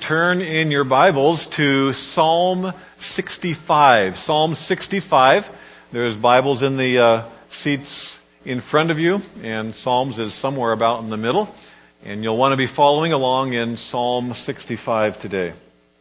turn in your Bibles to Psalm 65. Psalm 65. There's Bibles in the seats in front of you, and Psalms is somewhere about in the middle. And you'll want to be following along in Psalm 65 today.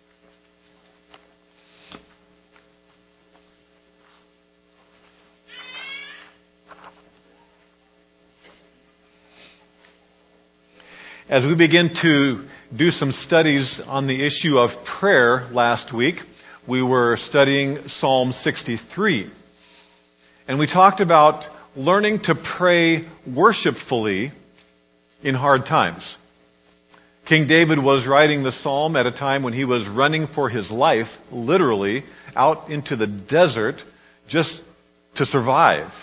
As we begin to do some studies on the issue of prayer last week, we were studying Psalm 63. And we talked about learning to pray worshipfully in hard times. King David was writing the psalm at a time when he was running for his life, literally, out into the desert just to survive.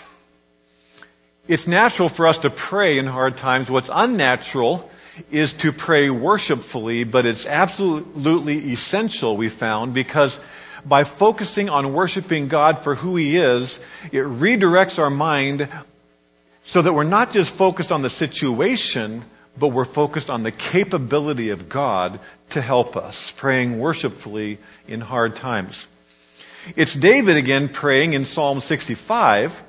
It's natural for us to pray in hard times. What's unnatural is to pray worshipfully, but it's absolutely essential, we found, because by focusing on worshiping God for who He is, it redirects our mind so that we're not just focused on the situation, but we're focused on the capability of God to help us, praying worshipfully in hard times. It's David again praying in Psalm 65,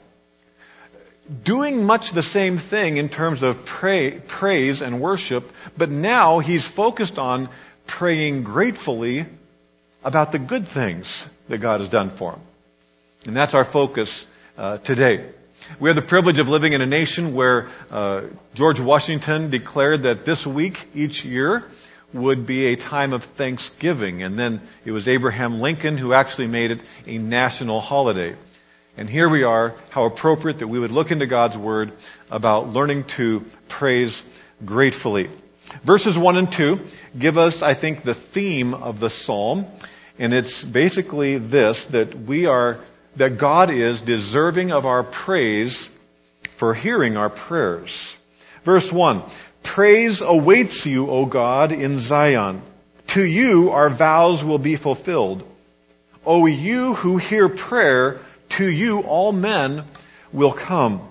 doing much the same thing in terms of praise and worship, but now he's focused on praying gratefully about the good things that God has done for him. And that's our focus today. We have the privilege of living in a nation where George Washington declared that this week, each year, would be a time of Thanksgiving. And then it was Abraham Lincoln who actually made it a national holiday. And here we are, how appropriate that we would look into God's Word about learning to praise gratefully. Verses 1 and 2 give us, I think, the theme of the psalm. And it's basically this, that God is deserving of our praise for hearing our prayers. Verse 1, praise awaits you, O God, in Zion. To you our vows will be fulfilled. O you who hear prayer, to you all men will come.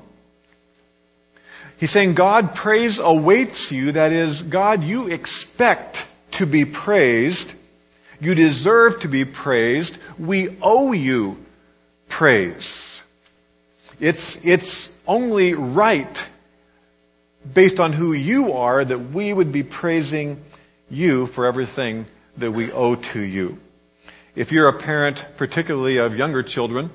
He's saying, God, praise awaits you. That is, God, you expect to be praised. You deserve to be praised. We owe you praise. It's only right, based on who you are, that we would be praising you for everything that we owe to you. If you're a parent, particularly of younger children,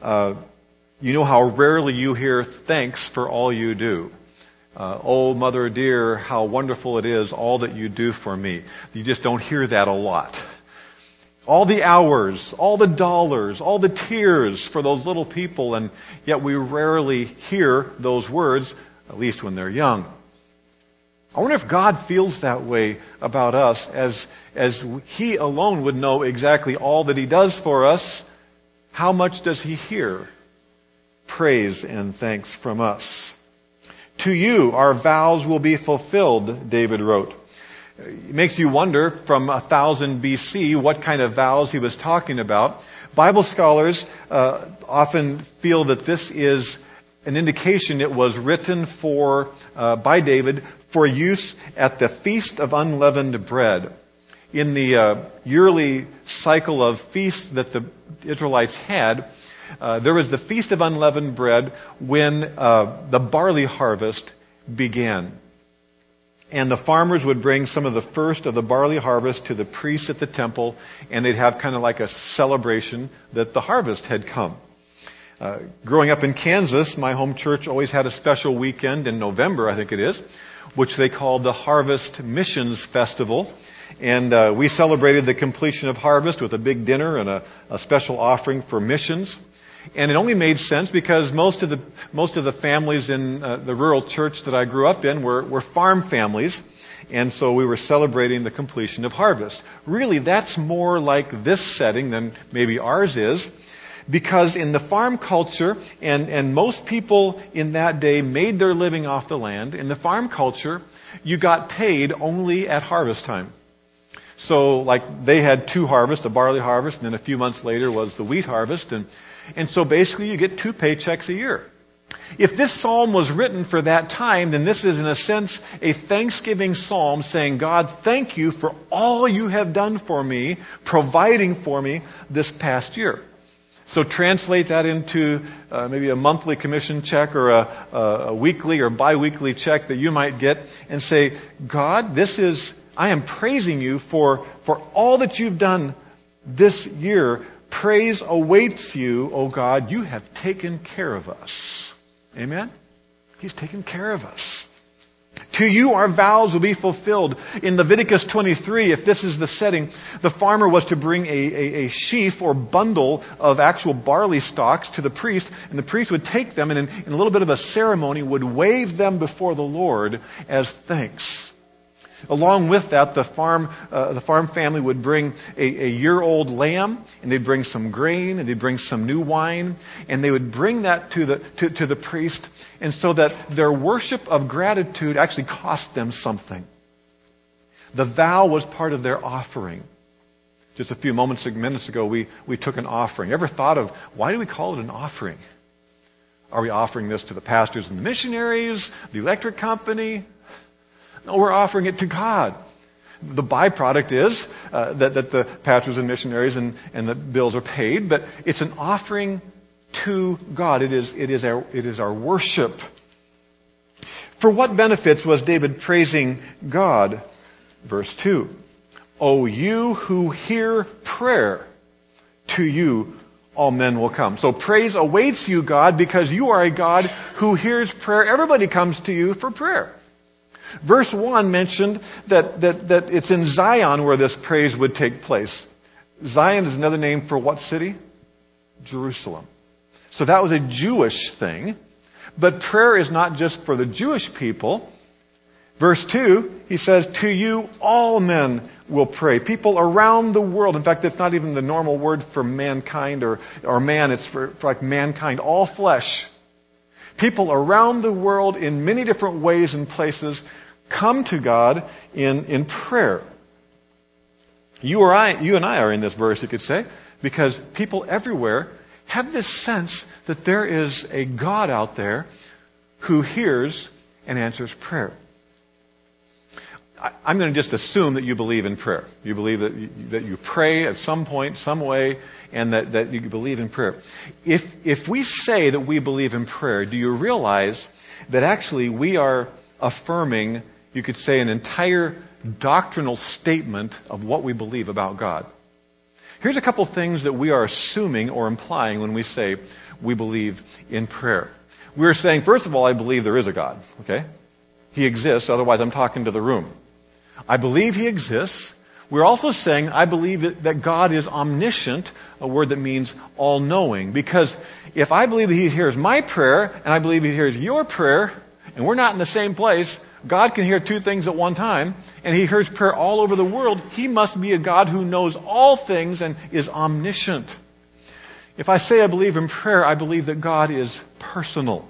you know how rarely you hear thanks for all you do. Oh, mother dear, how wonderful it is, all that you do for me. You just don't hear that a lot. All the hours, all the dollars, all the tears for those little people, and yet we rarely hear those words, at least when they're young. I wonder if God feels that way about us, as He alone would know exactly all that He does for us. How much does He hear praise and thanks from us? To you our vows will be fulfilled, David wrote. It makes you wonder, from 1000 BC, what kind of vows he was talking about. Bible scholars often feel that this is an indication it was written by David for use at the Feast of Unleavened Bread. In the yearly cycle of feasts that the Israelites had, there was the Feast of Unleavened Bread when the barley harvest began. And the farmers would bring some of the first of the barley harvest to the priests at the temple, and they'd have kind of like a celebration that the harvest had come. Growing up in Kansas, my home church always had a special weekend in November, I think it is, which they called the Harvest Missions Festival. And we celebrated the completion of harvest with a big dinner and a special offering for missions. And it only made sense because most of the families in the rural church that I grew up in were farm families. And so we were celebrating the completion of harvest. Really, that's more like this setting than maybe ours is. Because in the farm culture, and most people in that day made their living off the land, in the farm culture, you got paid only at harvest time. So like they had two harvests, the barley harvest, and then a few months later was the wheat harvest. And so basically you get 2 paychecks a year. If this psalm was written for that time, then this is in a sense a thanksgiving psalm saying, God, thank you for all you have done for me, providing for me this past year. So translate that into maybe a monthly commission check or a weekly or biweekly check that you might get and say, God, I am praising you for all that you've done this year. Praise awaits you, O God. You have taken care of us. Amen? He's taken care of us. To you our vows will be fulfilled. In Leviticus 23, if this is the setting, the farmer was to bring a sheaf or bundle of actual barley stalks to the priest, and the priest would take them and in a little bit of a ceremony would wave them before the Lord as thanks. Along with that, the farm family would bring a year-old lamb, and they'd bring some grain, and they'd bring some new wine, and they would bring that to the priest, and so that their worship of gratitude actually cost them something. The vow was part of their offering. Just a few minutes ago, we took an offering. Ever thought of why do we call it an offering? Are we offering this to the pastors and the missionaries, the electric company? No, we're offering it to God. The byproduct is that the pastors and missionaries and the bills are paid, but it's an offering to God. It is our worship. For what benefits was David praising God? Verse 2. O you who hear prayer, to you all men will come. So praise awaits you, God, because you are a God who hears prayer. Everybody comes to you for prayer. Verse 1 mentioned that it's in Zion where this praise would take place. Zion is another name for what city? Jerusalem. So that was a Jewish thing. But prayer is not just for the Jewish people. Verse 2, he says, to you all men will pray. People around the world. In fact, it's not even the normal word for mankind or man. It's for like mankind, all flesh. People around the world in many different ways and places come to God in prayer. You and I are in this verse, you could say, because people everywhere have this sense that there is a God out there who hears and answers prayer. I'm going to just assume that you believe in prayer. You believe that you pray at some point, some way, and that you believe in prayer. If we say that we believe in prayer, do you realize that actually we are affirming, you could say, an entire doctrinal statement of what we believe about God? Here's a couple things that we are assuming or implying when we say we believe in prayer. We're saying, first of all, I believe there is a God. Okay? He exists, otherwise I'm talking to the room. I believe He exists. We're also saying I believe that God is omniscient, a word that means all-knowing. Because if I believe that He hears my prayer, and I believe He hears your prayer, and we're not in the same place, God can hear two things at one time, and He hears prayer all over the world. He must be a God who knows all things and is omniscient. If I say I believe in prayer, I believe that God is personal.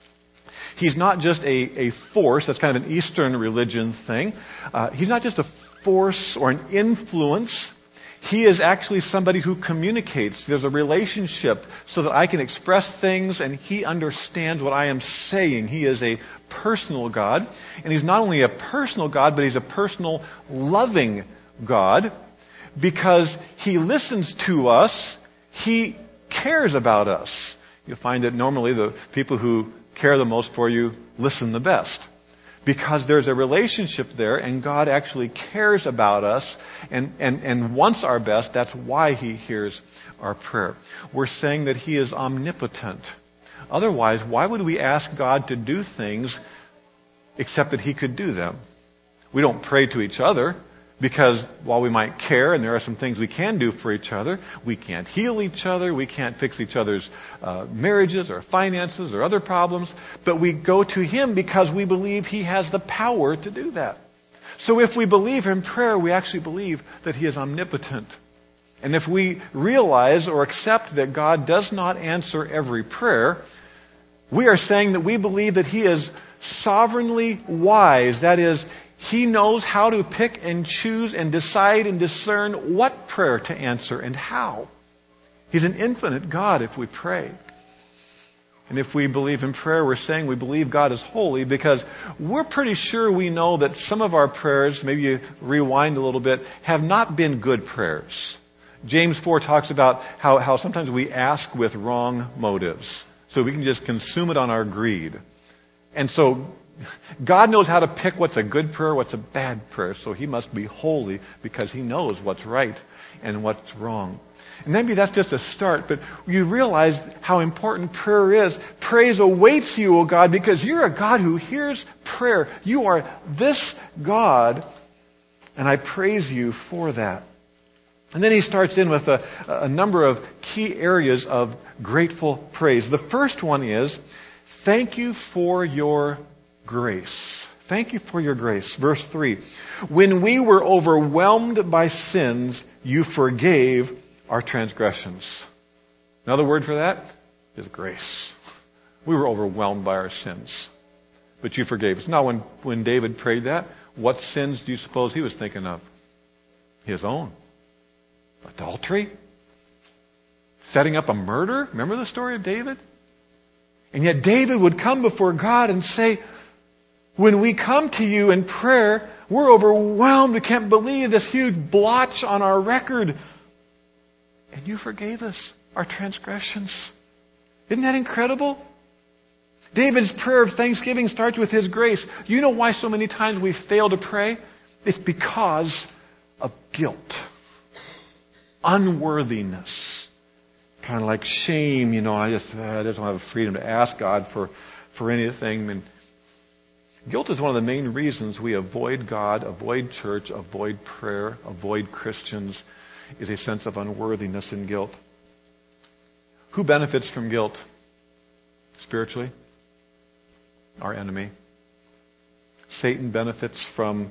He's not just a force. That's kind of an Eastern religion thing. He's not just a force or an influence. He is actually somebody who communicates. There's a relationship so that I can express things and He understands what I am saying. He is a personal God. And He's not only a personal God, but He's a personal, loving God because He listens to us. He cares about us. You'll find that normally the people who care the most for you listen the best. Because there's a relationship there and God actually cares about us and wants our best. That's why He hears our prayer. We're saying that He is omnipotent. Otherwise, why would we ask God to do things except that He could do them? We don't pray to each other because while we might care and there are some things we can do for each other, we can't heal each other, we can't fix each other's marriages or finances or other problems, but we go to Him because we believe He has the power to do that. So if we believe in prayer, we actually believe that He is omnipotent. And if we realize or accept that God does not answer every prayer, we are saying that we believe that He is sovereignly wise. That is, He knows how to pick and choose and decide and discern what prayer to answer and how. He's an infinite God if we pray. And if we believe in prayer, we're saying we believe God is holy, because we're pretty sure we know that some of our prayers, maybe you rewind a little bit, have not been good prayers. James 4 talks about how sometimes we ask with wrong motives. So we can just consume it on our greed. And so God knows how to pick what's a good prayer, what's a bad prayer. So He must be holy because He knows what's right and what's wrong. And maybe that's just a start, but you realize how important prayer is. Praise awaits you, O God, because you're a God who hears prayer. You are this God, and I praise you for that. And then he starts in with a number of key areas of grateful praise. The first one is, thank you for your grace. Thank you for your grace. Verse 3, when we were overwhelmed by sins, you forgave our transgressions. Another word for that is grace. We were overwhelmed by our sins, but you forgave us. Now, when David prayed that, what sins do you suppose he was thinking of? His own. Adultery? Setting up a murder? Remember the story of David? And yet David would come before God and say, when we come to you in prayer, we're overwhelmed. We can't believe this huge blotch on our record. And you forgave us our transgressions. Isn't that incredible? David's prayer of thanksgiving starts with his grace. You know why so many times we fail to pray? It's because of guilt. Unworthiness. Kind of like shame, I just don't have freedom to ask God for anything. And guilt is one of the main reasons we avoid God, avoid church, avoid prayer, avoid Christians, is a sense of unworthiness and guilt. Who benefits from guilt? Spiritually? Our enemy. Satan benefits from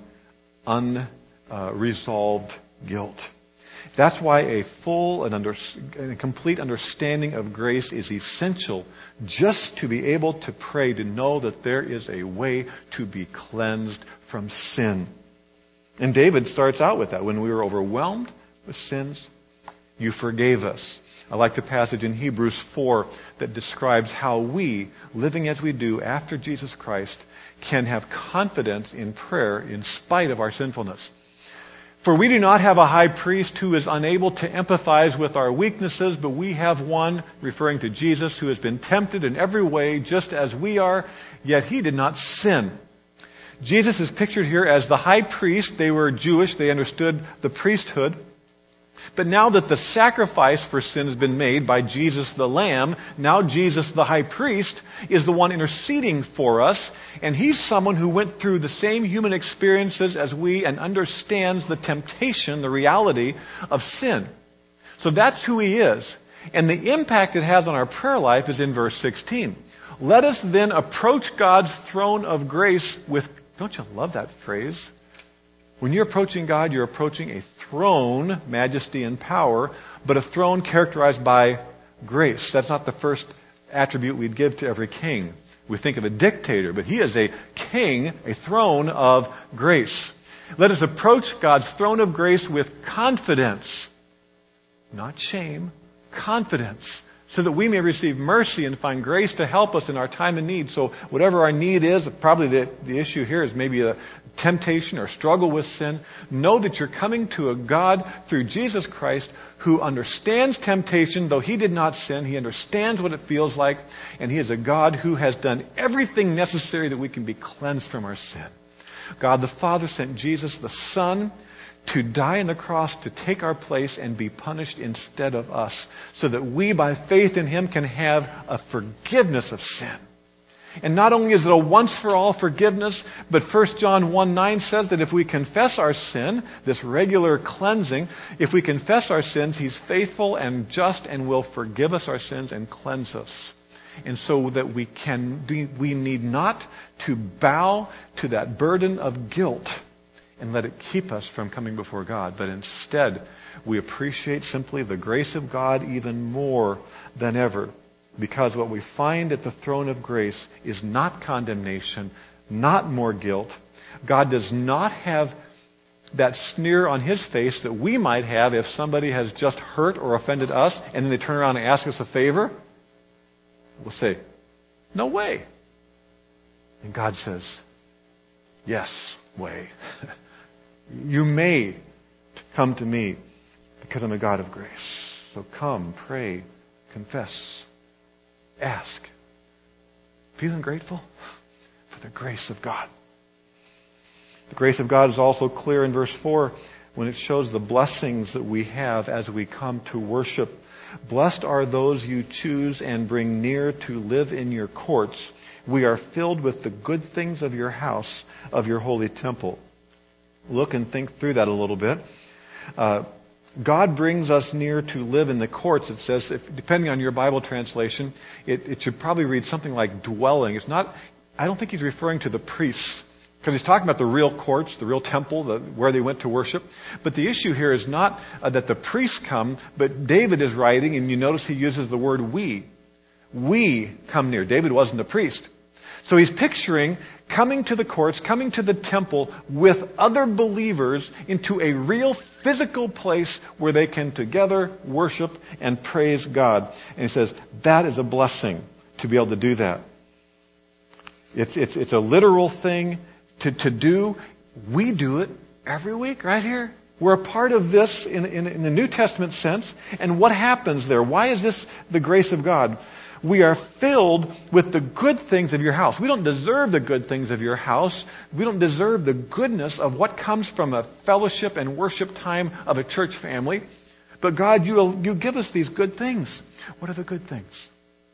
unresolved guilt. That's why a full and complete understanding of grace is essential, just to be able to pray, to know that there is a way to be cleansed from sin. And David starts out with that. When we were overwhelmed with sins, you forgave us. I like the passage in Hebrews 4 that describes how we, living as we do after Jesus Christ, can have confidence in prayer in spite of our sinfulness. For we do not have a high priest who is unable to empathize with our weaknesses, but we have one, referring to Jesus, who has been tempted in every way just as we are, yet he did not sin. Jesus is pictured here as the high priest. They were Jewish. They understood the priesthood. But now that the sacrifice for sin has been made by Jesus the Lamb, now Jesus the high priest is the one interceding for us. And he's someone who went through the same human experiences as we and understands the temptation, the reality of sin. So that's who he is. And the impact it has on our prayer life is in verse 16. Let us then approach God's throne of grace with, don't you love that phrase? When you're approaching God, you're approaching a throne, majesty and power, but a throne characterized by grace. That's not the first attribute we'd give to every king. We think of a dictator, but he is a king, a throne of grace. Let us approach God's throne of grace with confidence, not shame, confidence, so that we may receive mercy and find grace to help us in our time of need. So whatever our need is, probably the issue here is maybe a temptation or struggle with sin. Know that you're coming to a God through Jesus Christ who understands temptation. Though he did not sin, he understands what it feels like. And he is a God who has done everything necessary that we can be cleansed from our sin. God the Father sent Jesus the Son to die on the cross to take our place and be punished instead of us, so that we by faith in him can have a forgiveness of sin. And not only is it a once-for-all forgiveness, but 1 John 1:9 says that if we confess our sin, this regular cleansing, if we confess our sins, he's faithful and just and will forgive us our sins and cleanse us. And so that we need not to bow to that burden of guilt and let it keep us from coming before God, but instead we appreciate simply the grace of God even more than ever. Because what we find at the throne of grace is not condemnation, not more guilt. God does not have that sneer on his face that we might have if somebody has just hurt or offended us and then they turn around and ask us a favor. We'll say, No way. And God says, yes, way. You may come to me because I'm a God of grace. So come, pray, confess, ask. Feeling grateful for the grace of God. The grace of God is also clear in verse 4 when it shows the blessings that we have as we come to worship. Blessed are those you choose and bring near to live in your courts. We are filled with the good things of your house, of your holy temple. Look and think through that a little bit. God brings us near to live in the courts. It says, depending on your Bible translation, it should probably read something like dwelling. It's not. I don't think he's referring to the priests, because he's talking about the real courts, the real temple, where they went to worship. But the issue here is not that the priests come, but David is writing, and you notice he uses the word we. We come near. David wasn't a priest. So he's picturing coming to the courts, coming to the temple with other believers into a real physical place where they can together worship and praise God. And he says, that is a blessing to be able to do that. It's a literal thing to do. We do it every week right here. We're a part of this in the New Testament sense. And what happens there? Why is this the grace of God? We are filled with the good things of your house. We don't deserve the good things of your house. We don't deserve the goodness of what comes from a fellowship and worship time of a church family. But God, you give us these good things. What are the good things?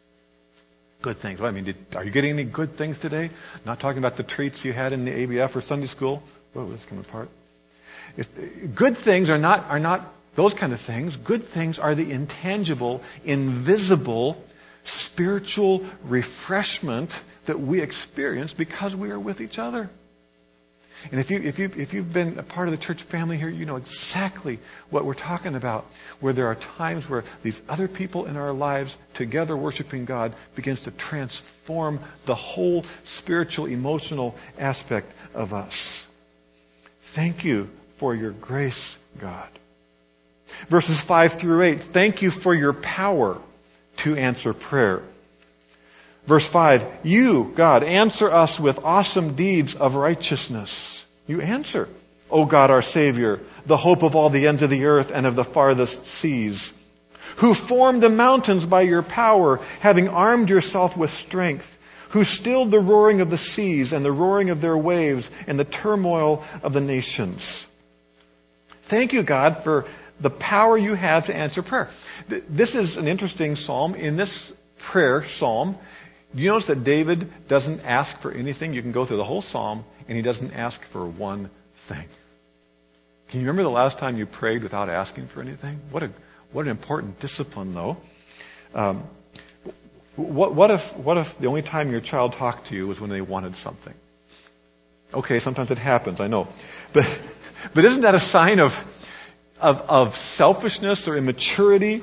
Good things. Well, I mean, are you getting any good things today? Not talking about the treats you had in the ABF or Sunday school. Whoa, it's coming apart. Good things are not those kind of things. Good things are the intangible, invisible, spiritual refreshment that we experience because we are with each other. And if you've been a part of the church family here, you know exactly what we're talking about, where there are times where these other people in our lives together worshiping God begins to transform the whole spiritual, emotional aspect of us. Thank you for your grace, God. Verses 5 through 8, thank you for your power to answer prayer. Verse 5, you, God, answer us with awesome deeds of righteousness. You answer, O God, our Savior, the hope of all the ends of the earth and of the farthest seas, who formed the mountains by your power, having armed yourself with strength, who stilled the roaring of the seas and the roaring of their waves and the turmoil of the nations. Thank you, God, for the power you have to answer prayer. This is an interesting psalm. In this prayer psalm, do you notice that David doesn't ask for anything? You can go through the whole psalm, and he doesn't ask for one thing. Can you remember the last time you prayed without asking for anything? What an important discipline, though. What if the only time your child talked to you was when they wanted something? Okay, sometimes it happens, I know, but isn't that a sign of selfishness or immaturity?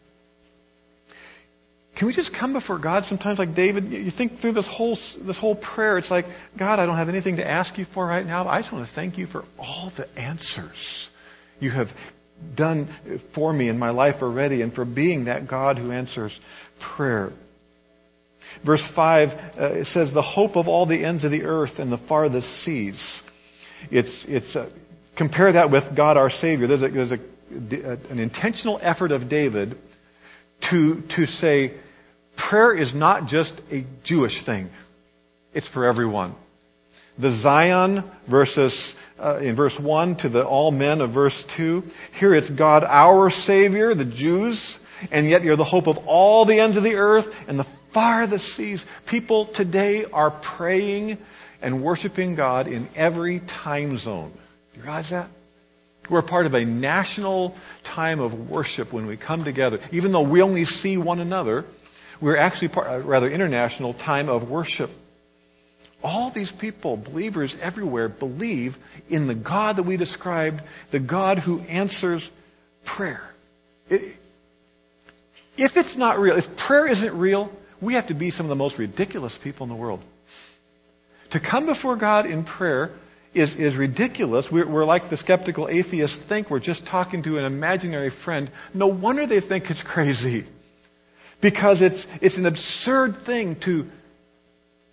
Can we just come before God sometimes like David? You think through this whole prayer, it's like, God, I don't have anything to ask you for right now. I just want to thank you for all the answers you have done for me in my life already, and for being that God who answers prayer. Verse 5, it says, the hope of all the ends of the earth and the farthest seas. Compare that with God our Savior. There's an intentional effort of David to say, prayer is not just a Jewish thing. It's for everyone. The Zion versus in verse 1 to the all men of verse 2. Here it's God our Savior, the Jews, and yet you're the hope of all the ends of the earth and the farthest seas. People today are praying and worshiping God in every time zone. Do you realize that? We're part of a national time of worship when we come together. Even though we only see one another, we're actually rather international time of worship. All these people, believers everywhere, believe in the God that we described, the God who answers prayer. If it's not real, if prayer isn't real, we have to be some of the most ridiculous people in the world. To come before God in prayer is ridiculous. We're like the skeptical atheists think. We're just talking to an imaginary friend. No wonder they think it's crazy. Because it's an absurd thing to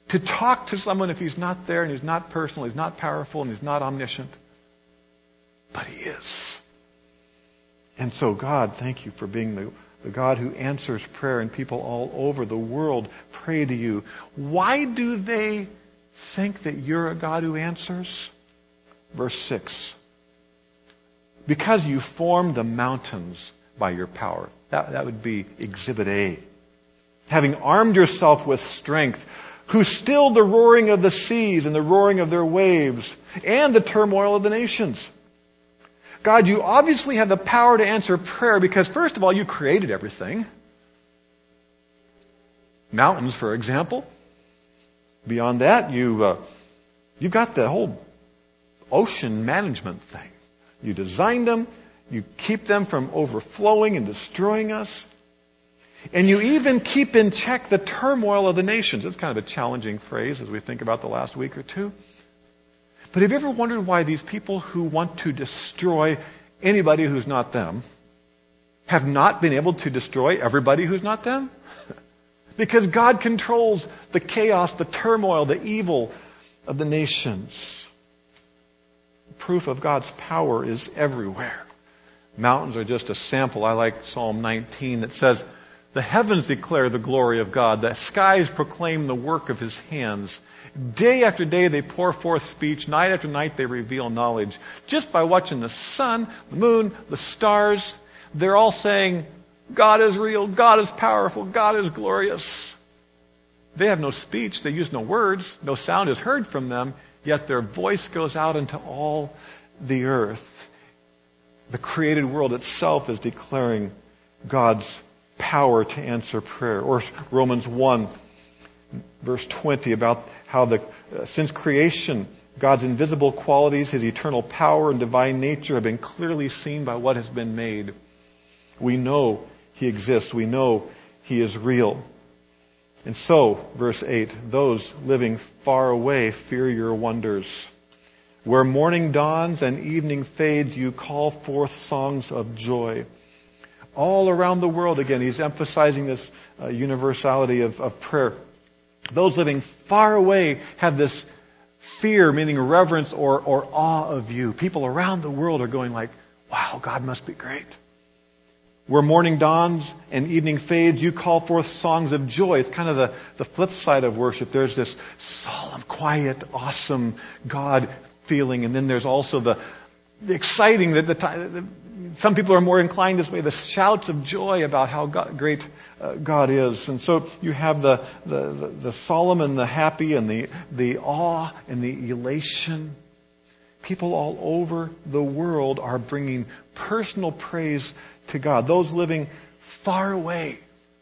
to talk to someone if he's not there and he's not personal, he's not powerful, and he's not omniscient. But he is. And so, God, thank you for being the God who answers prayer, and people all over the world pray to you. Why do they think that you're a God who answers? Verse 6. Because you formed the mountains by your power. That would be Exhibit A. Having armed yourself with strength, who stilled the roaring of the seas and the roaring of their waves and the turmoil of the nations. God, you obviously have the power to answer prayer because, first of all, you created everything. Mountains, for example. Beyond that, you've got the whole ocean management thing. You designed them. You keep them from overflowing and destroying us. And you even keep in check the turmoil of the nations. It's kind of a challenging phrase as we think about the last week or two. But have you ever wondered why these people who want to destroy anybody who's not them have not been able to destroy everybody who's not them? Because God controls the chaos, the turmoil, the evil of the nations. Proof of God's power is everywhere. Mountains are just a sample. I like Psalm 19 that says, the heavens declare the glory of God. The skies proclaim the work of His hands. Day after day they pour forth speech. Night after night they reveal knowledge. Just by watching the sun, the moon, the stars, they're all saying, God is real, God is powerful, God is glorious. They have no speech, they use no words, no sound is heard from them, yet their voice goes out into all the earth. The created world itself is declaring God's power to answer prayer. Or Romans 1, verse 20, about how since creation, God's invisible qualities, His eternal power and divine nature have been clearly seen by what has been made. We know He exists. We know He is real. And so, verse 8, those living far away fear your wonders. Where morning dawns and evening fades, you call forth songs of joy. All around the world, again, he's emphasizing this universality of prayer. Those living far away have this fear, meaning reverence or awe of you. People around the world are going like, wow, God must be great. Where morning dawns and evening fades, you call forth songs of joy. It's kind of the flip side of worship. There's this solemn, quiet, awesome God feeling. And then there's also the exciting, some people are more inclined this way, the shouts of joy about how great God is. And so you have the solemn and the happy and the awe and the elation. People all over the world are bringing personal praise to God. Those living far away.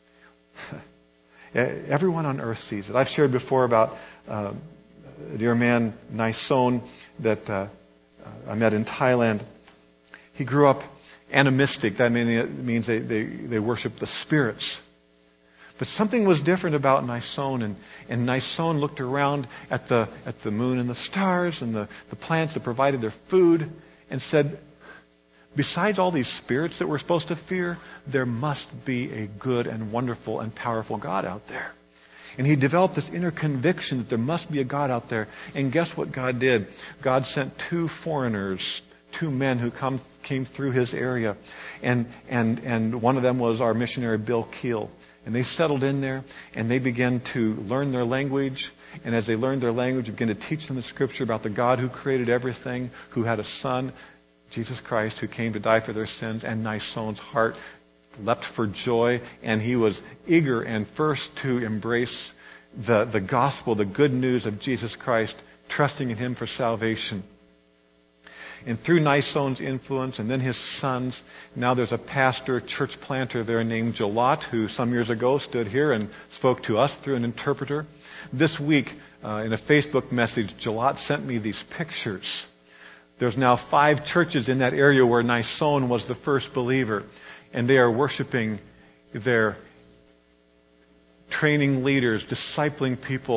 Everyone on earth sees it. I've shared before about a dear man, Naison, that I met in Thailand. He grew up animistic. That means they worship the spirits. But something was different about Naison, and Naison looked around at the moon and the stars and the plants that provided their food and said, besides all these spirits that we're supposed to fear, there must be a good and wonderful and powerful God out there. And he developed this inner conviction that there must be a God out there. And guess what God did? God sent two foreigners, two men who came through his area. And one of them was our missionary Bill Keel. And they settled in there and they began to learn their language. And as they learned their language, began to teach them the scripture about the God who created everything, who had a son, Jesus Christ, who came to die for their sins. And Naison's heart leapt for joy, and he was eager and first to embrace the gospel, the good news of Jesus Christ, trusting in Him for salvation. And through Naison's influence, and then his sons, now there's a pastor, church planter there named Jalat, who some years ago stood here and spoke to us through an interpreter. This week, in a Facebook message, Jalat sent me these pictures. There's now 5 churches in that area where Naison was the first believer. And they are worshiping their training leaders, discipling people,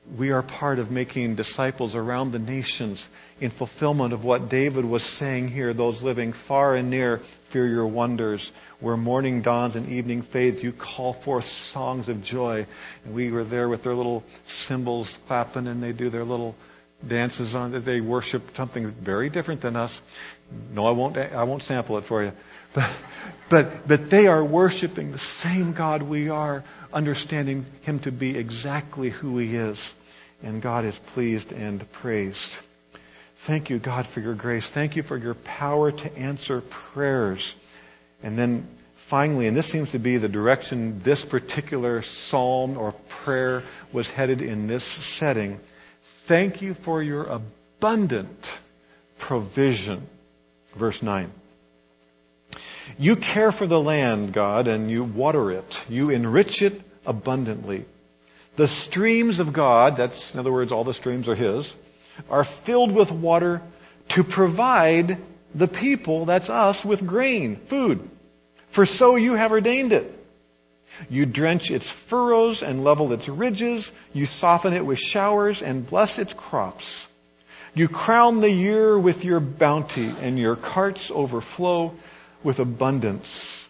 We are part of making disciples around the nations in fulfillment of what David was saying here. Those living far and near fear your wonders. Where morning dawns and evening fades, you call forth songs of joy. And we were there with their little cymbals clapping, and they do their little dances on it. They worship something very different than us. No, I won't sample it for you. But they are worshiping the same God we are, understanding Him to be exactly who He is. And God is pleased and praised. Thank you, God, for your grace. Thank you for your power to answer prayers. And then finally, and this seems to be the direction this particular psalm or prayer was headed in this setting, thank you for your abundant provision. Verse 9. You care for the land, God, and you water it. You enrich it abundantly. The streams of God, that's, in other words, all the streams are His, are filled with water to provide the people, that's us, with grain, food. For so you have ordained it. You drench its furrows and level its ridges. You soften it with showers and bless its crops. You crown the year with your bounty, and your carts overflow with abundance.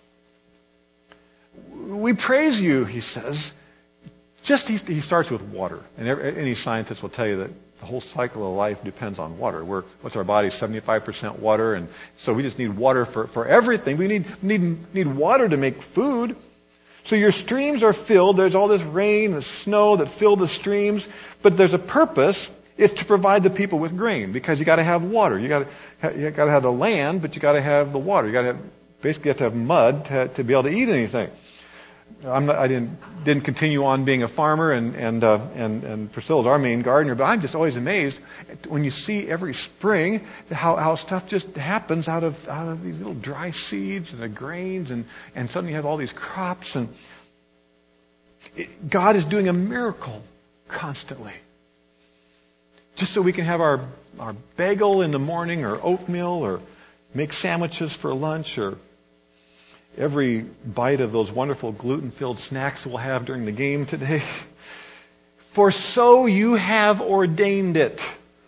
We praise you, he says. He starts with water. And any scientist will tell you that the whole cycle of life depends on water. What's our body? 75% water. And so we just need water for everything. We need water to make food. So your streams are filled. There's all this rain and snow that fill the streams. But there's a purpose. It's to provide the people with grain, because you got to have water. You got to have the land, but you got to have the water. You have to have mud to be able to eat anything. I didn't continue on being a farmer, and Priscilla's our main gardener, but I'm just always amazed when you see every spring how stuff just happens out of these little dry seeds and the grains, and suddenly you have all these crops, and God is doing a miracle constantly. Just so we can have our bagel in the morning, or oatmeal, or make sandwiches for lunch, or every bite of those wonderful gluten-filled snacks we'll have during the game today. For so you have ordained it.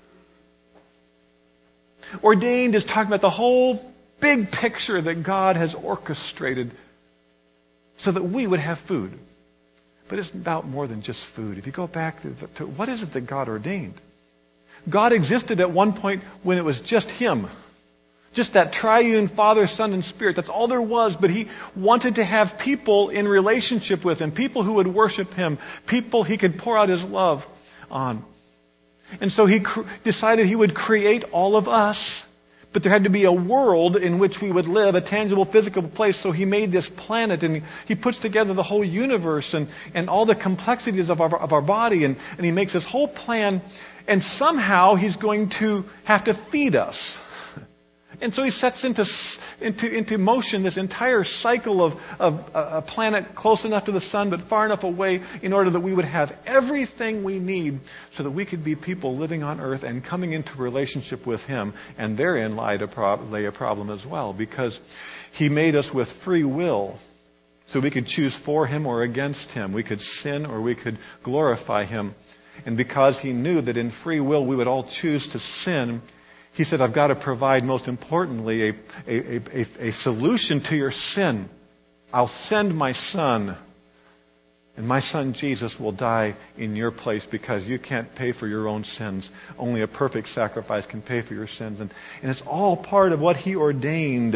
Ordained is talking about the whole big picture that God has orchestrated so that we would have food. But it's about more than just food. If you go back to what is it that God ordained? God existed at one point when it was just Him. Just that triune Father, Son, and Spirit. That's all there was. But He wanted to have people in relationship with Him. People who would worship Him. People He could pour out His love on. And so He decided He would create all of us. But there had to be a world in which we would live, a tangible, physical place. So He made this planet, and He puts together the whole universe and all the complexities of our body. And He makes this whole plan. And somehow He's going to have to feed us. And so He sets into motion this entire cycle of a planet close enough to the sun but far enough away in order that we would have everything we need so that we could be people living on earth and coming into relationship with Him. And therein lay a problem as well, because He made us with free will. So we could choose for Him or against Him. We could sin or we could glorify Him. And because He knew that in free will we would all choose to sin, He said, I've got to provide, most importantly, a solution to your sin. I'll send my Son, and my Son Jesus will die in your place, because you can't pay for your own sins. Only a perfect sacrifice can pay for your sins. And it's all part of what He ordained.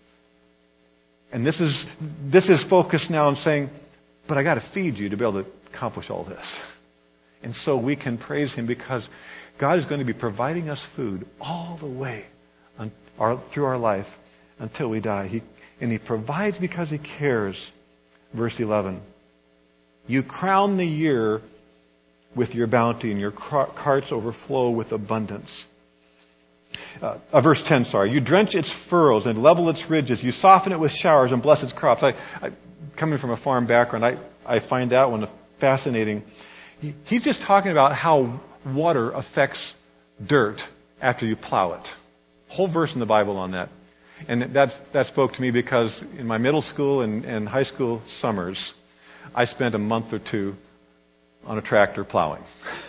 And this is focused now on saying, but I got to feed you to be able to accomplish all this. And so we can praise Him because God is going to be providing us food all the way through our life until we die. And He provides because He cares. Verse 11. You crown the year with your bounty, and your carts overflow with abundance. Verse 10, sorry. You drench its furrows and level its ridges. You soften it with showers and bless its crops. Coming from a farm background, I find that one fascinating. He's just talking about how water affects dirt after you plow it. Whole verse in the Bible on that. And that spoke to me because in my middle school and high school summers, I spent a month or two on a tractor plowing.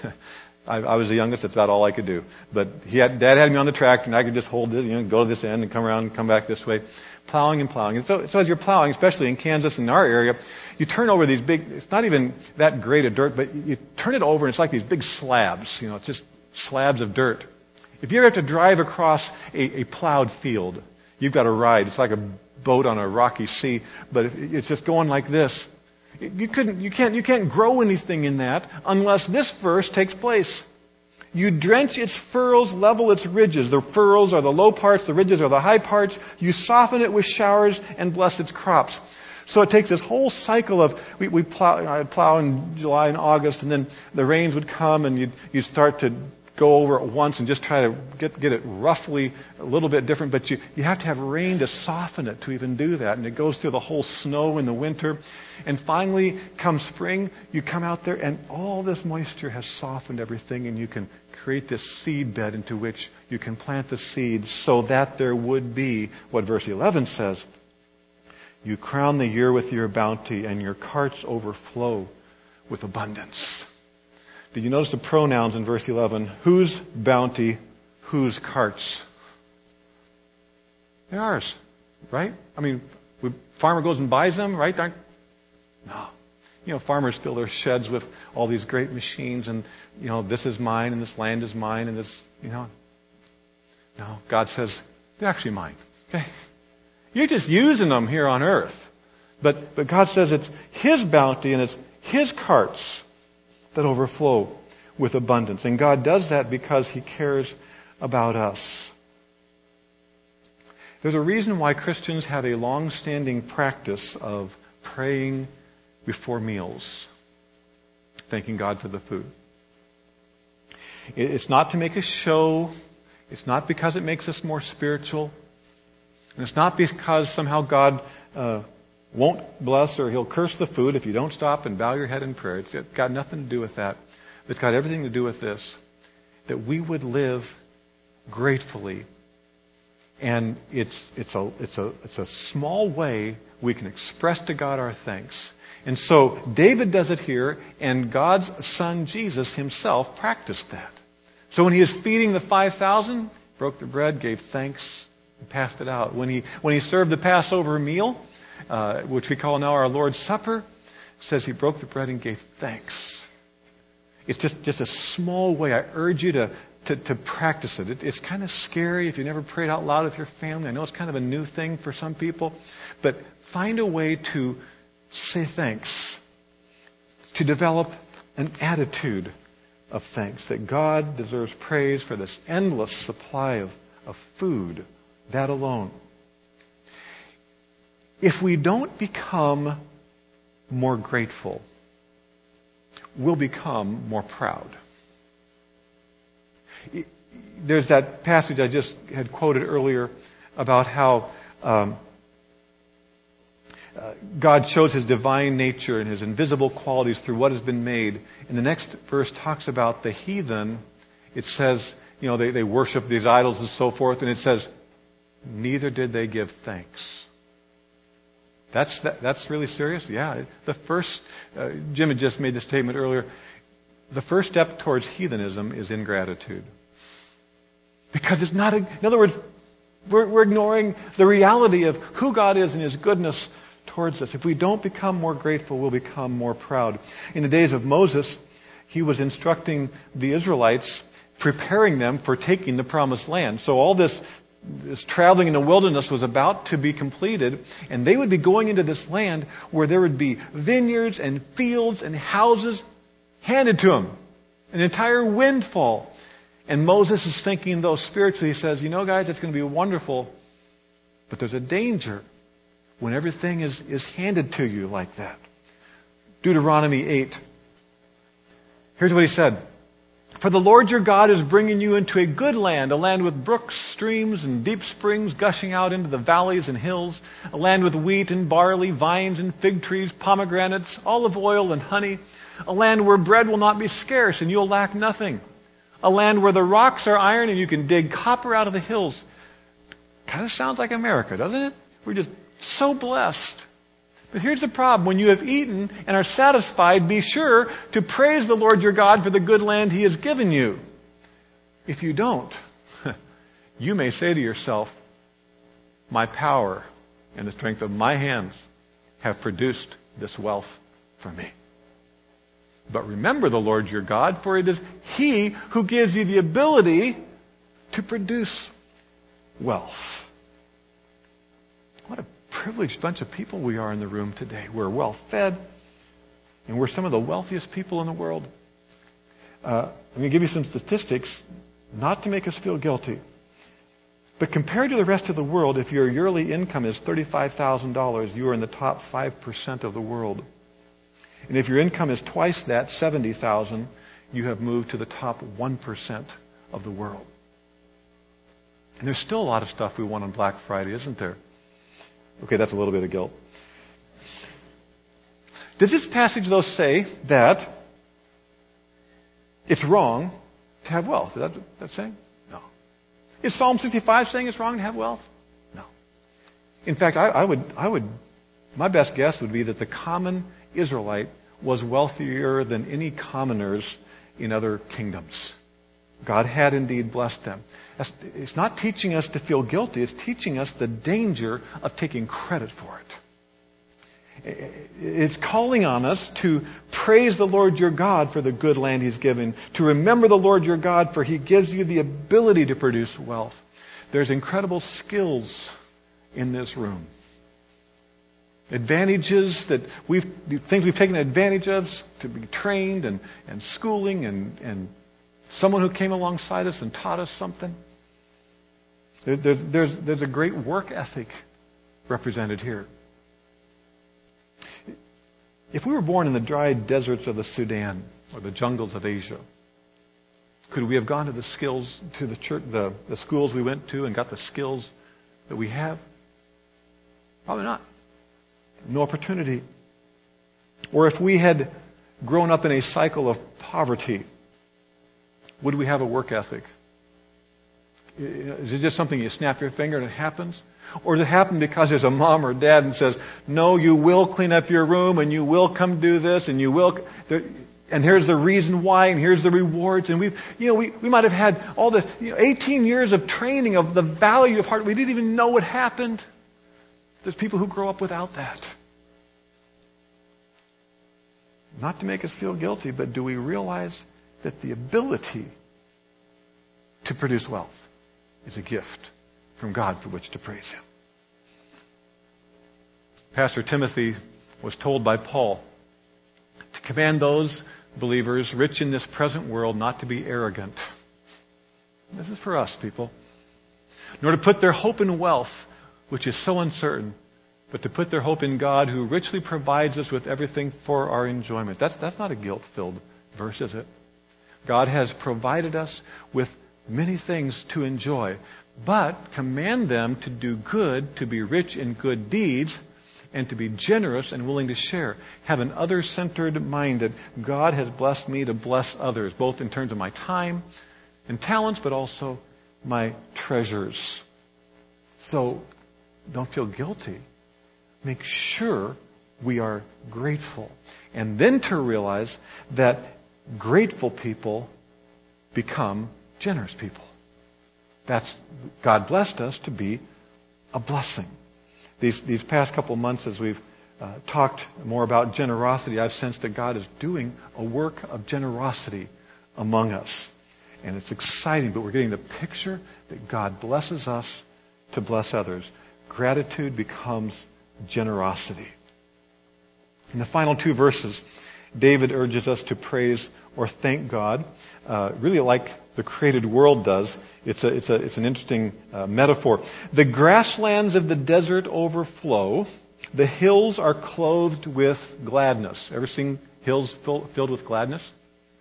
I was the youngest. That's about all I could do. But Dad had me on the tractor, and I could just hold it, go to this end and come around and come back this way, plowing and plowing. And so as you're plowing, especially in Kansas in our area, you turn over these big. It's not even that great of dirt, but you turn it over, and it's like these big slabs. It's just slabs of dirt. If you ever have to drive across a plowed field, you've got to ride. It's like a boat on a rocky sea, but it's just going like this. You can't grow anything in that unless this verse takes place. You drench its furrows, level its ridges. The furrows are the low parts, the ridges are the high parts. You soften it with showers and bless its crops. So it takes this whole cycle of, we plow in July and August, and then the rains would come, and you'd start to go over it once and just try to get it roughly a little bit different, but you have to have rain to soften it to even do that. And it goes through the whole snow in the winter. And finally, come spring, you come out there and all this moisture has softened everything, and you can create this seed bed into which you can plant the seeds so that there would be what verse 11 says. You crown the year with your bounty, and your carts overflow with abundance. Did you notice the pronouns in verse 11? Whose bounty, whose carts? They're ours, right? I mean, farmer goes and buys them, right? No. Farmers fill their sheds with all these great machines, and, this is mine, and this land is mine, and this, No, God says, they're actually mine. Okay? You're just using them here on earth. But God says it's His bounty, and it's His carts that overflow with abundance. And God does that because He cares about us. There's a reason why Christians have a long-standing practice of praying before meals, thanking God for the food. It's not to make a show. It's not because it makes us more spiritual. And it's not because somehow God won't bless or He'll curse the food if you don't stop and bow your head in prayer. It's got nothing to do with that. It's got everything to do with this, that we would live gratefully. And it's a small way we can express to God our thanks. And so David does it here, and God's Son Jesus Himself practiced that. So when He is feeding the 5,000, broke the bread, gave thanks, and passed it out. When he served the Passover meal, which we call now our Lord's Supper, it says He broke the bread and gave thanks. It's just a small way. I urge you to practice it. It's kind of scary if you never prayed out loud with your family. I know it's kind of a new thing for some people, but find a way to say thanks, to develop an attitude of thanks, that God deserves praise for this endless supply of food, that alone. If we don't become more grateful, we'll become more proud. There's that passage I just had quoted earlier about how God shows His divine nature and His invisible qualities through what has been made. And the next verse talks about the heathen. It says, they worship these idols and so forth, and it says, neither did they give thanks. That's really serious? Yeah. The first, Jim had just made the statement earlier, the first step towards heathenism is ingratitude. Because it's not, in other words, we're ignoring the reality of who God is and His goodness towards us. If we don't become more grateful, we'll become more proud. In the days of Moses, he was instructing the Israelites, preparing them for taking the promised land. So all this traveling in the wilderness was about to be completed, and they would be going into this land where there would be vineyards and fields and houses handed to them. An entire windfall. And Moses is thinking, though, spiritually, he says, guys, it's going to be wonderful, but there's a danger when everything is handed to you like that. Deuteronomy 8. Here's what he said. For the Lord your God is bringing you into a good land, a land with brooks, streams, and deep springs gushing out into the valleys and hills, a land with wheat and barley, vines and fig trees, pomegranates, olive oil and honey, a land where bread will not be scarce and you'll lack nothing, a land where the rocks are iron and you can dig copper out of the hills. Kind of sounds like America, doesn't it? We're just so blessed. But here's the problem. When you have eaten and are satisfied, be sure to praise the Lord your God for the good land He has given you. If you don't, you may say to yourself, my power and the strength of my hands have produced this wealth for me. But remember the Lord your God, for it is He who gives you the ability to produce wealth. What a privileged bunch of people we are in the room today. We're well fed, and we're some of the wealthiest people in the world. I'm going to give you some statistics, not to make us feel guilty. But compared to the rest of the world, if your yearly income is $35,000, you are in the top 5% of the world. And if your income is twice that, $70,000, you have moved to the top 1% of the world. And there's still a lot of stuff we want on Black Friday, isn't there? Okay, that's a little bit of guilt. Does this passage, though, say that it's wrong to have wealth? Is that what that's saying? No. Is Psalm 65 saying it's wrong to have wealth? No. In fact, I would, my best guess would be that the common Israelite was wealthier than any commoners in other kingdoms. God had indeed blessed them. It's not teaching us to feel guilty. It's teaching us the danger of taking credit for it. It's calling on us to praise the Lord your God for the good land He's given, to remember the Lord your God for He gives you the ability to produce wealth. There's incredible skills in this room. Advantages things we've taken advantage of to be trained and schooling and someone who came alongside us and taught us something. There's a great work ethic represented here. If we were born in the dry deserts of the Sudan or the jungles of Asia, could we have gone to the schools we went to and got the skills that we have? Probably not. No opportunity. Or if we had grown up in a cycle of poverty, would we have a work ethic? Is it just something you snap your finger and it happens? Or does it happen because there's a mom or dad and says, no, you will clean up your room and you will come do this and you will, and here's the reason why and here's the rewards. And we might have had all this, 18 years of training of the value of hard work. We didn't even know what happened. There's people who grow up without that. Not to make us feel guilty, but do we realize that the ability to produce wealth is a gift from God for which to praise Him? Pastor Timothy was told by Paul to command those believers rich in this present world not to be arrogant. This is for us, people. Nor to put their hope in wealth, which is so uncertain, but to put their hope in God who richly provides us with everything for our enjoyment. That's not a guilt-filled verse, is it? God has provided us with many things to enjoy, but command them to do good, to be rich in good deeds, and to be generous and willing to share. Have an other-centered mind that God has blessed me to bless others, both in terms of my time and talents, but also my treasures. So don't feel guilty. Make sure we are grateful. And then to realize that grateful people become generous people. God blessed us to be a blessing. These past couple of months, as we've talked more about generosity, I've sensed that God is doing a work of generosity among us. And it's exciting, but we're getting the picture that God blesses us to bless others. Gratitude becomes generosity. In the final two verses, David urges us to praise or thank God, really like the created world does. It's an interesting metaphor. The grasslands of the desert overflow. The hills are clothed with gladness. Ever seen hills filled with gladness?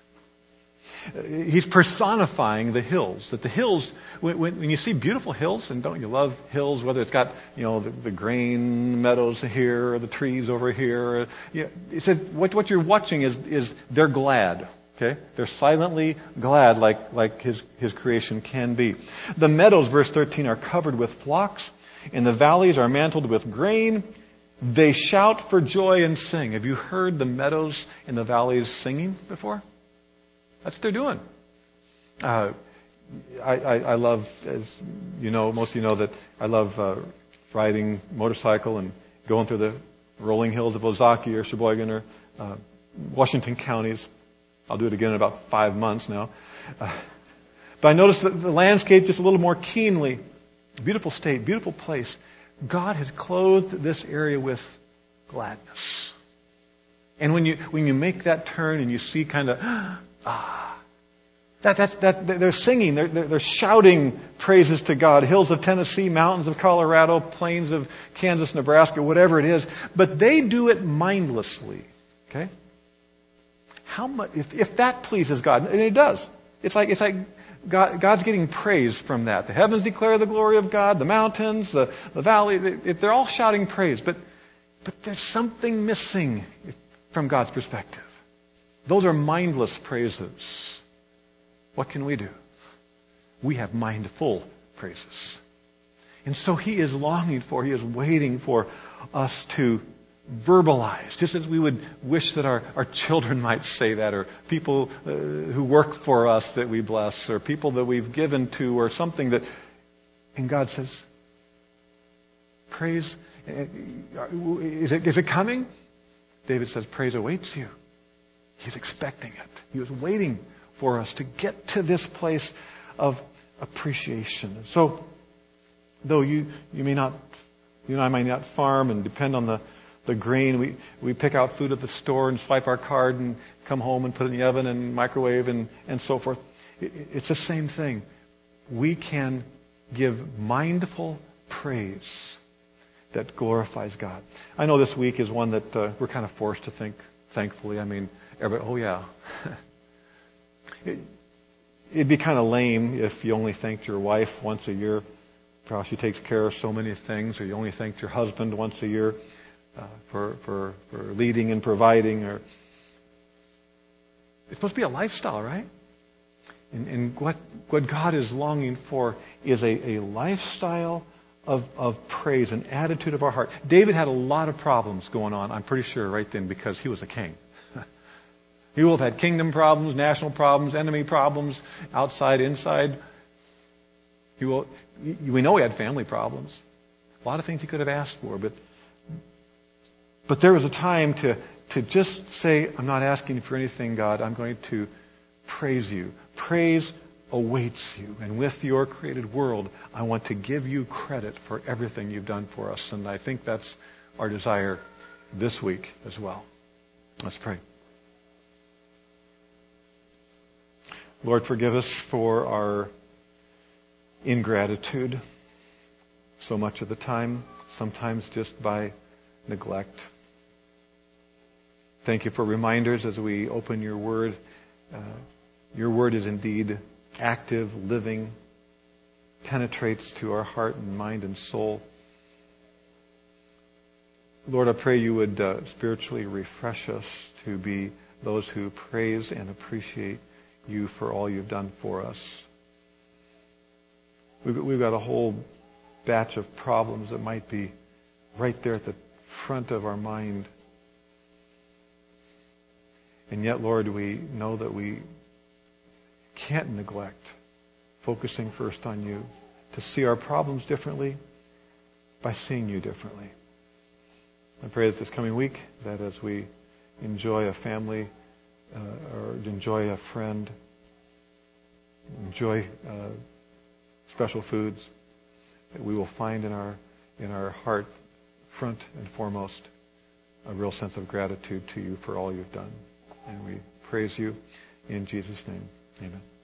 He's personifying the hills. That the hills, when you see beautiful hills, and don't you love hills, whether it's got, the grain meadows here, or the trees over here. He said what you're watching is they're glad. Okay? They're silently glad like his creation can be. The meadows, verse 13, are covered with flocks, and the valleys are mantled with grain, They shout for joy and sing. Have you heard the meadows and the valleys singing before? That's what they're doing. I love, as you know, most of you know that I love riding motorcycle and going through the rolling hills of Ozaukee or Sheboygan or Washington counties. I'll do it again in about 5 months now. But I noticed that the landscape just a little more keenly. Beautiful state, beautiful place. God has clothed this area with gladness. And when you make that turn and you see kind of, they're singing, they're shouting praises to God. Hills of Tennessee, mountains of Colorado, plains of Kansas, Nebraska, whatever it is. But they do it mindlessly. Okay? How much, if that pleases God, and it does. It's like God's getting praise from that. The heavens declare the glory of God. The mountains, the valley, they're all shouting praise. But there's something missing from God's perspective. Those are mindless praises. What can we do? We have mindful praises. And so He is longing for, He is waiting for us to verbalize, just as we would wish that our children might say that, or people who work for us that we bless, or people that we've given to, or something that, and God says, praise, is it coming? David says, praise awaits you. He's expecting it. He was waiting for us to get to this place of appreciation. So, though you and I might not farm and depend on the grain, we pick out food at the store and swipe our card and come home and put it in the oven and microwave and so forth. It's the same thing. We can give mindful praise that glorifies God. I know this week is one that we're kind of forced to think, thankfully. I mean, everybody, oh yeah. It'd be kind of lame if you only thanked your wife once a year. Perhaps she takes care of so many things, or you only thanked your husband once a year. For leading and providing, or it's supposed to be a lifestyle, right? And what God is longing for is a lifestyle of praise, an attitude of our heart. David had a lot of problems going on, I'm pretty sure, right then, because he was a king. He will have had kingdom problems, national problems, enemy problems, outside, inside. We know he had family problems. A lot of things he could have asked for, but there was a time to just say, I'm not asking for anything, God. I'm going to praise you. Praise awaits you. And with your created world, I want to give you credit for everything you've done for us. And I think that's our desire this week as well. Let's pray. Lord, forgive us for our ingratitude so much of the time, sometimes just by neglect. Thank you for reminders as we open your word. Your word is indeed active, living, penetrates to our heart and mind and soul. Lord, I pray you would spiritually refresh us to be those who praise and appreciate you for all you've done for us. We've got a whole batch of problems that might be right there at the front of our mind. And yet, Lord, we know that we can't neglect focusing first on you, to see our problems differently by seeing you differently. I pray that this coming week, that as we enjoy a family or enjoy a friend, enjoy special foods, that we will find in our heart, front and foremost, a real sense of gratitude to you for all you've done. And we praise you in Jesus' name. Amen.